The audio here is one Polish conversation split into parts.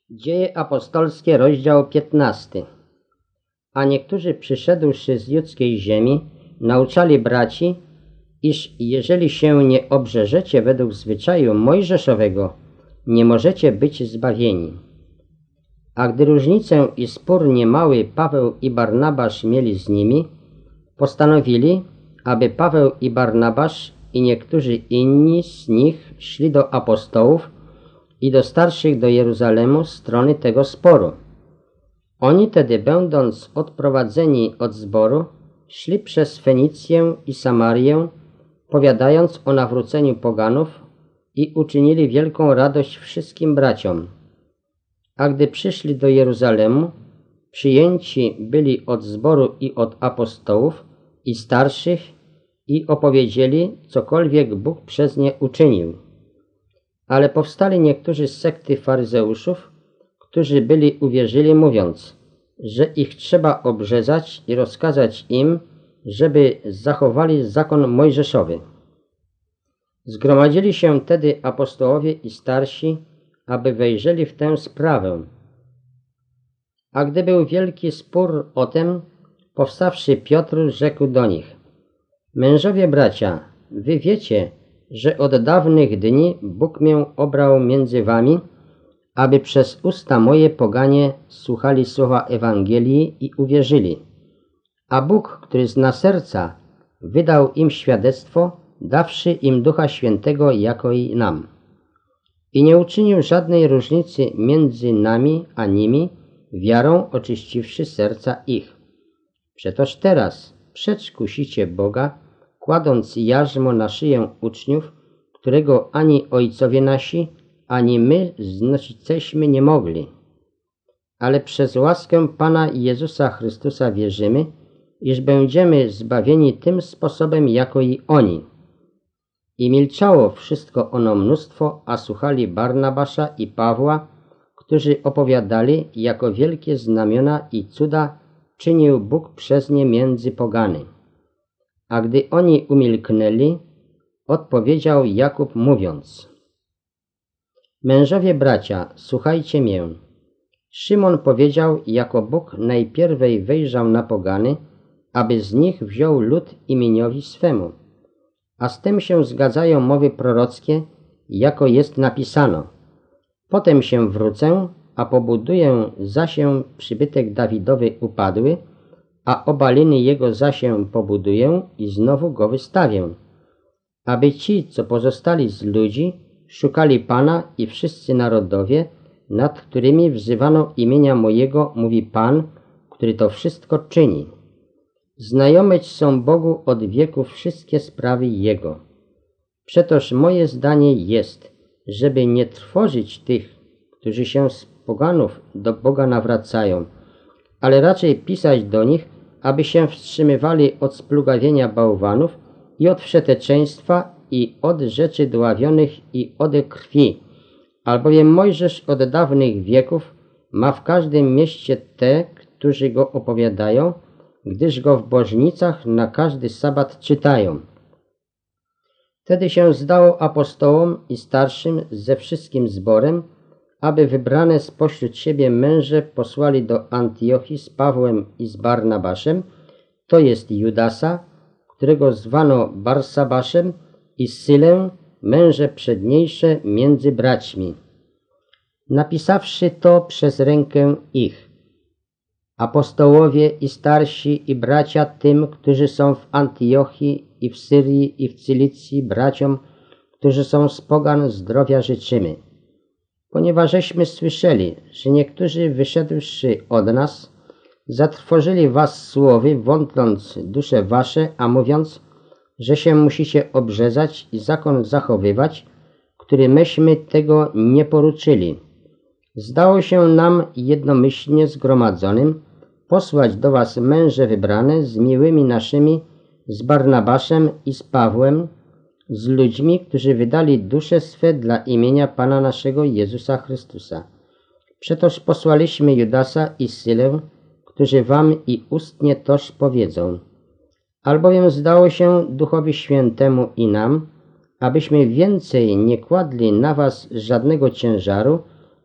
Dzieje apostolskie, rozdział 15. A niektórzy przyszedłszy z judzkiej ziemi, nauczali braci, iż jeżeli się nie obrzeżecie według zwyczaju mojżeszowego, nie możecie być zbawieni. A gdy różnicę i spór niemały Paweł i Barnabasz mieli z nimi, postanowili, aby Paweł i Barnabasz i niektórzy inni z nich szli do apostołów i do starszych do Jeruzalemu strony tego sporu. Oni tedy, będąc odprowadzeni od zboru, szli przez Fenicję i Samarię, powiadając o nawróceniu poganów i uczynili wielką radość wszystkim braciom. A gdy przyszli do Jeruzalemu, przyjęci byli od zboru i od apostołów i starszych i opowiedzieli, cokolwiek Bóg przez nie uczynił. Ale powstali niektórzy z sekty faryzeuszów, którzy byli uwierzyli, mówiąc, że ich trzeba obrzezać i rozkazać im, żeby zachowali zakon mojżeszowy. Zgromadzili się tedy apostołowie i starsi, aby wejrzeli w tę sprawę. A gdy był wielki spór o tem, powstawszy Piotr rzekł do nich: Mężowie bracia, wy wiecie, że od dawnych dni Bóg mię obrał między wami, aby przez usta moje poganie słuchali słowa Ewangelii i uwierzyli. A Bóg, który zna serca, wydał im świadectwo, dawszy im Ducha Świętego jako i nam. I nie uczynił żadnej różnicy między nami a nimi, wiarą oczyściwszy serca ich. Przetoż teraz przecz kusicie Boga, kładąc jarzmo na szyję uczniów, którego ani ojcowie nasi, ani my znosićśmy nie mogli. Ale przez łaskę Pana Jezusa Chrystusa wierzymy, iż będziemy zbawieni tym sposobem, jako i oni. I milczało wszystko ono mnóstwo, a słuchali Barnabasza i Pawła, którzy opowiadali, jako wielkie znamiona i cuda czynił Bóg przez nie między pogany. A gdy oni umilknęli, odpowiedział Jakub mówiąc: Mężowie bracia, słuchajcie mię. Szymon powiedział, jako Bóg najpierwej wejrzał na pogany, aby z nich wziął lud imieniowi swemu. A z tym się zgadzają mowy prorockie, jako jest napisano: Potem się wrócę, a pobuduję zasię przybytek Dawidowy upadły, a obaliny jego zasię pobuduję i znowu go wystawię. Aby ci, co pozostali z ludzi, szukali Pana i wszyscy narodowie, nad którymi wzywano imienia mojego, mówi Pan, który to wszystko czyni. Znajomeć są Bogu od wieków wszystkie sprawy Jego. Przetoż moje zdanie jest, żeby nie trwożyć tych, którzy się z poganów do Boga nawracają, ale raczej pisać do nich, aby się wstrzymywali od splugawienia bałwanów i od wszeteczeństwa i od rzeczy dławionych i od krwi, albowiem Mojżesz od dawnych wieków ma w każdym mieście te, którzy go opowiadają, gdyż go w bożnicach na każdy sabat czytają. Wtedy się zdało apostołom i starszym ze wszystkim zborem, aby wybrane spośród siebie męże posłali do Antiochii z Pawłem i z Barnabaszem, to jest Judasa, którego zwano Barsabaszem, i Sylę, męże przedniejsze między braćmi. Napisawszy to przez rękę ich, apostołowie i starsi i bracia tym, którzy są w Antiochii i w Syrii i w Cylicji, braciom, którzy są z pogan, zdrowia życzymy. Ponieważeśmy słyszeli, że niektórzy wyszedłszy od nas, zatrwożyli was słowy, wątląc dusze wasze, a mówiąc, że się musicie obrzezać i zakon zachowywać, który myśmy tego nie poruczyli. Zdało się nam jednomyślnie zgromadzonym posłać do was męże wybrane z miłymi naszymi, z Barnabaszem i z Pawłem, z ludźmi, którzy wydali dusze swe dla imienia Pana naszego Jezusa Chrystusa. Przetoż posłaliśmy Judasa i Sylę, którzy wam i ustnie toż powiedzą. Albowiem zdało się Duchowi Świętemu i nam, abyśmy więcej nie kładli na was żadnego ciężaru,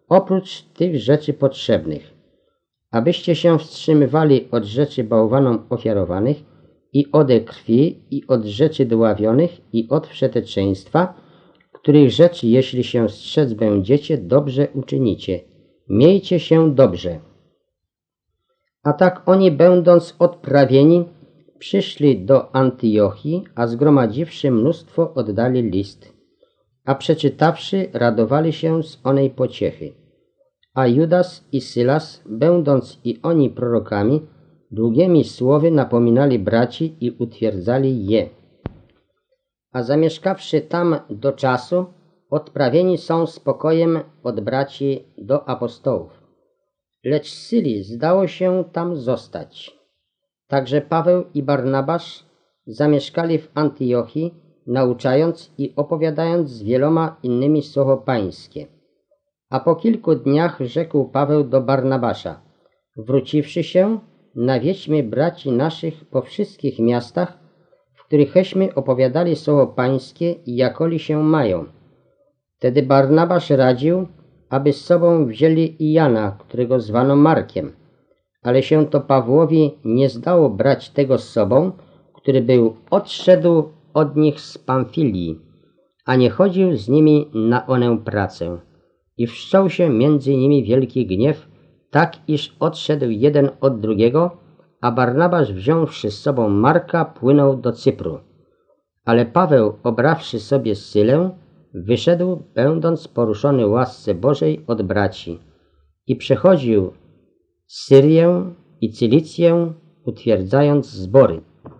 oprócz tych rzeczy potrzebnych, abyście się wstrzymywali od rzeczy bałwanom ofiarowanych i ode krwi, i od rzeczy dławionych, i od wszeteczeństwa, których rzeczy, jeśli się strzec będziecie, dobrze uczynicie. Miejcie się dobrze. A tak oni, będąc odprawieni, przyszli do Antiochii, a zgromadziwszy mnóstwo, oddali list. A przeczytawszy, radowali się z onej pociechy. A Judas i Sylas, będąc i oni prorokami, długimi słowy napominali braci i utwierdzali je. A zamieszkawszy tam do czasu, odprawieni są spokojem od braci do apostołów. Lecz Syli zdało się tam zostać. Także Paweł i Barnabasz zamieszkali w Antiochii, nauczając i opowiadając z wieloma innymi słowo pańskie. A po kilku dniach rzekł Paweł do Barnabasza: wróciwszy się, nawiedźmy braci naszych po wszystkich miastach, w którychśmy opowiadali słowo pańskie i jakoli się mają. Wtedy Barnabasz radził, aby z sobą wzięli i Jana, którego zwano Markiem. Ale się to Pawłowi nie zdało brać tego z sobą, który odszedł od nich z Pamfilii, a nie chodził z nimi na onę pracę. I wszczął się między nimi wielki gniew, tak iż odszedł jeden od drugiego, a Barnabasz, wziąwszy z sobą Marka, płynął do Cypru. Ale Paweł, obrawszy sobie Sylę, wyszedł, będąc poruszony łasce Bożej od braci, i przechodził Syrię i Cylicję, utwierdzając zbory.